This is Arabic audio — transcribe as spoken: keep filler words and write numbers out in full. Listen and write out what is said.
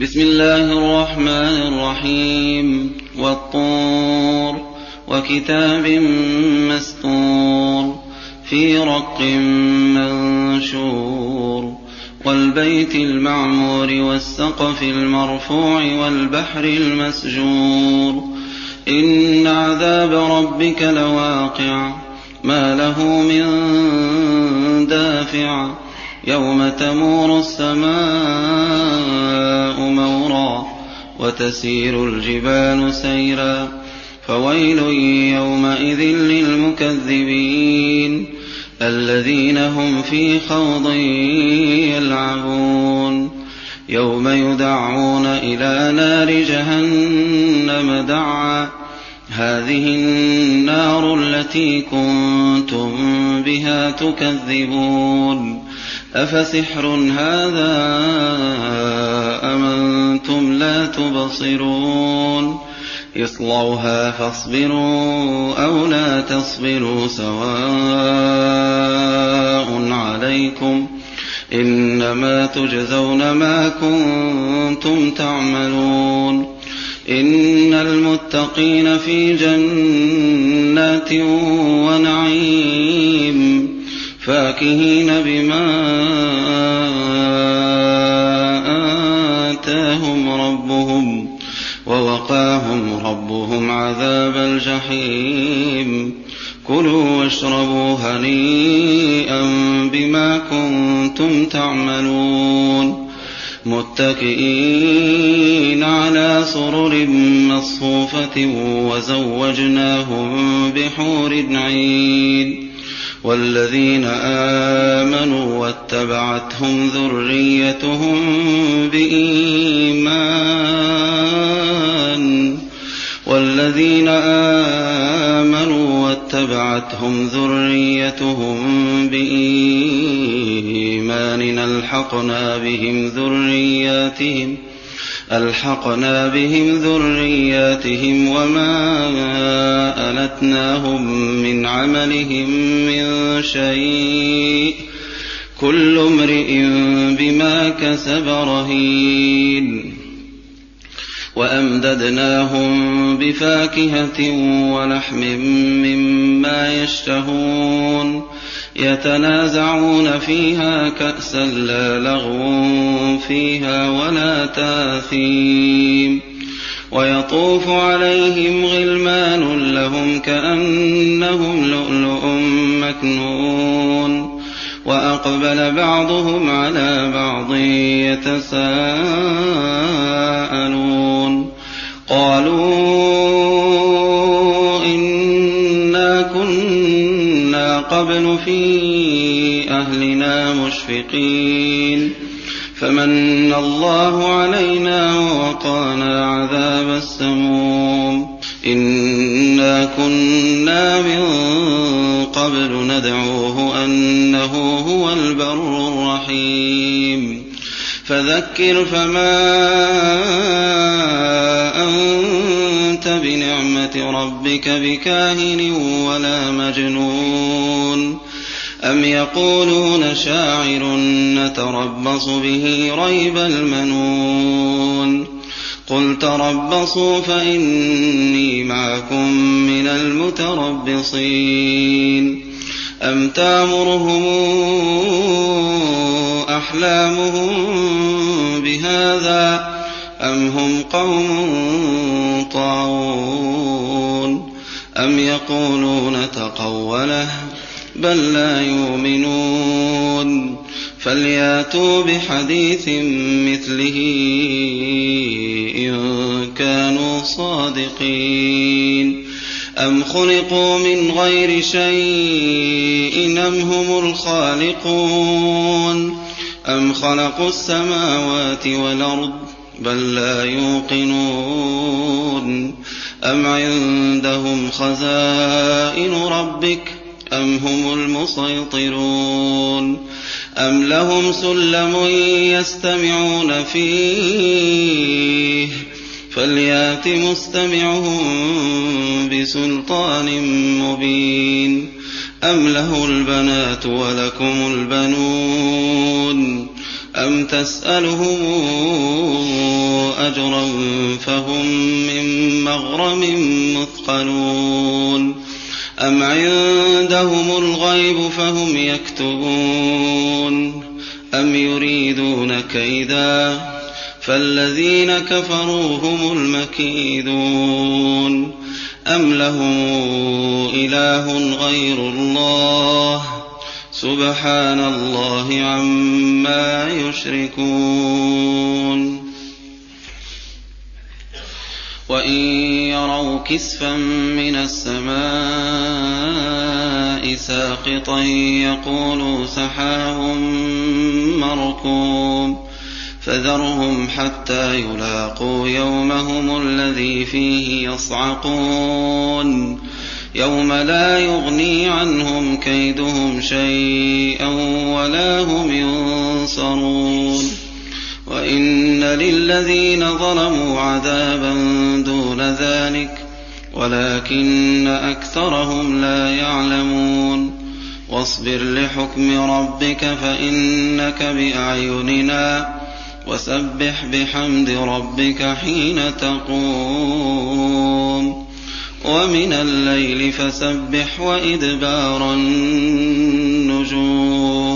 بسم الله الرحمن الرحيم. والطور وكتاب مسطور في رق منشور والبيت المعمور والسقف المرفوع والبحر المسجور إن عذاب ربك لواقع ما له من دافع يوم تمور السماء مورا وتسير الجبال سيرا فويل يومئذ للمكذبين الذين هم في خوض يلعبون يوم يدعون إلى نار جهنم دعا هذه النار التي كنتم بها تكذبون أفسحر هذا أم أنتم لا تبصرون اصلوها فاصبروا أو لا تصبروا سواء عليكم إنما تجزون ما كنتم تعملون إن المتقين في جنات ونعيم فاكهين بما آتاهم ربهم ووقاهم ربهم عذاب الجحيم كلوا واشربوا هنيئا بما كنتم تعملون متكئين على سرر مصفوفة وزوجناهم بحور عين والذين آمنوا واتبعتهم ذريتهم بإيمان والذين آمنوا واتبعتهم ذريتهم بإيمان ألحقنا بهم ذرياتهم ألحقنا بهم ذرياتهم وما ألتناهم من عملهم من شيء كل امرئ بما كسب رهين وأمددناهم بفاكهة ولحم مما يشتهون يتنازعون فيها كأسا لا لغو فيها ولا تاثيم ويطوف عليهم غلمان لهم كأنهم لؤلؤ مكنون وأقبل بعضهم على بعض يتساءلون قالوا إنا كنا قبل في أهلنا مشفقين فمن الله علينا ووقانا عذاب السموم إنا كنا من قبل ندعوه أنه هو البر الرحيم فذكر فما أنت بنعمة ربك بكاهن ولا مجنون أم يقولون شاعر نتربص به ريب المنون قل تربصوا فإني معكم من المتربصين أم تأمرهم أحلامهم بهذا أم هم قوم طاغون أم يقولون تقوله بل لا يؤمنون فلياتوا بحديث مثله إن كانوا صادقين أم خلقوا من غير شيء أم هم الخالقون أم خلقوا السماوات والأرض بل لا يوقنون أم عندهم خزائن ربك أم هم المسيطرون أم لهم سلم يستمعون فيه فليات مستمعهم بسلطان مبين أم له البنات ولكم البنون أم تسألهم أجرا فهم من مغرم مثقلون أم عندهم الغيب فهم يكتبون أم يريدون كيدا فالذين كفروا هم المكيدون أم لهم إله غير الله سبحان الله عما يشركون وإن يروا كسفا من السماء ساقطا يقولوا سحاب مركوم فذرهم حتى يلاقوا يومهم الذي فيه يصعقون يوم لا يغني عنهم كيدهم شيئا ولا هم ينصرون وإن للذين ظلموا عذابا دون ذلك ولكن أكثرهم لا يعلمون واصبر لحكم ربك فإنك بأعيننا وسبح بحمد ربك حين تقوم ومن الليل فسبح وإدبار النجوم